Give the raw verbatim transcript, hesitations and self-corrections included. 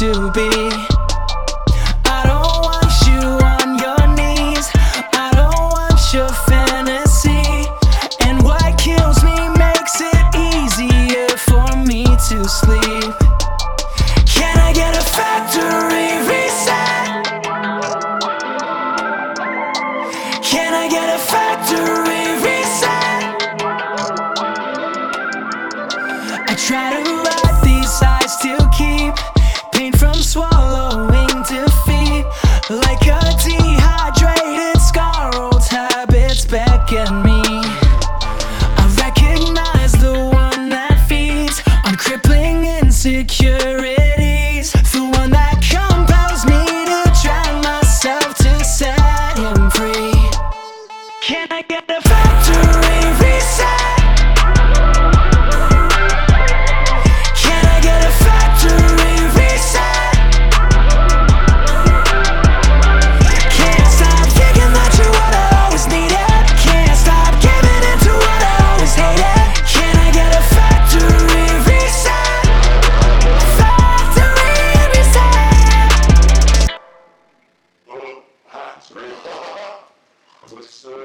to be. I don't want you on your knees, I don't want your fantasy. And what kills me makes it easier for me to sleep. Can I get a factory reset? Can I get a factory reset? I try to write these eyes to keep pain from swallowing defeat. Like a dehydrated scar, old habits beckon me. I recognize the one that feeds on crippling insecurities, the one that compels me to drown myself to set him free. Can I get a factory reset? Can I get a factory reset? Can't stop thinking that you're what I always needed. Can't stop giving in to what I always hated. Can I get a factory reset? Factory reset. What's